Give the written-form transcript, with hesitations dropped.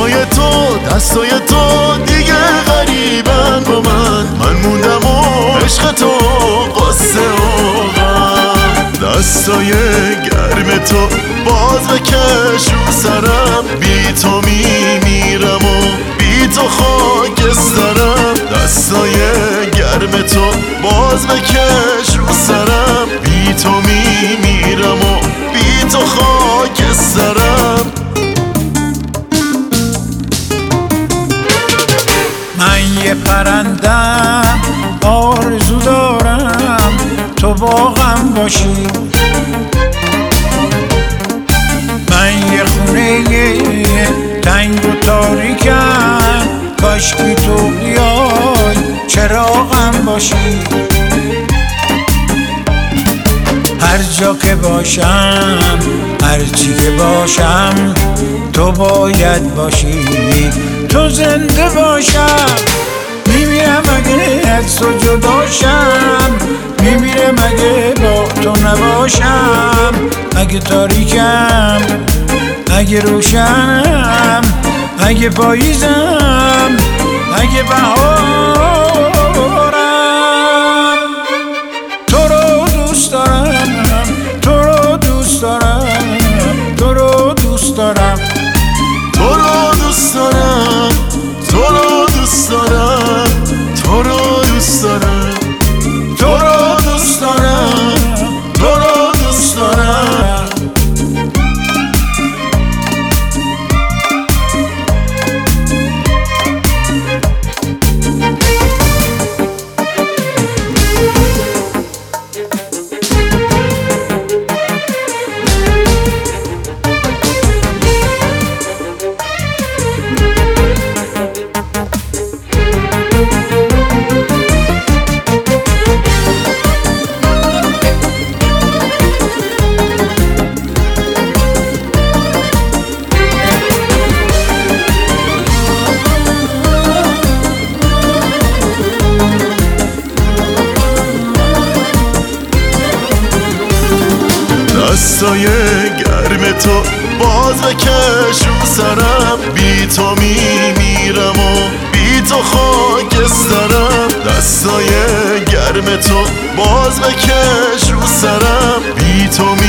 چشمای تو دستای تو دیگه غریبن با من موندم و عشق تو قصه و غم. دستای گرم تو باز بکش رو سرم، بی تو میمیرم و بی تو خاکسترم. دستای گرم تو باز بکش رو سرم، بی تو میمیرم و بی تو خاکسترم. من یه پرندم آرزو دارم تو باغم باشی، من یه خونه تنگ و تاریکم کاشکی تو بیای چراغم باشی. هر جا که باشم هر چی که باشم تو باید باشی، تو زنده باشم. میمیرم اگه از تو جداشم، میمیرم اگه با تو نباشم. اگه تاریکم اگه روشنم، اگه پاییزم اگه بهارم، تو رو دوست دارم، تو رو دوست دارم، تو رو دوست دارم، تو رو دوست دارم، تو رو دوست دارم، تو رو دوست دارم، تو رو دوست دارم، تو رو دوست دارم. دستای گرم تو باز بکش رو سرم، بی تو میمیرم و بی تو خاکسترم. دستای گرم تو باز بکش رو سرم، بی تو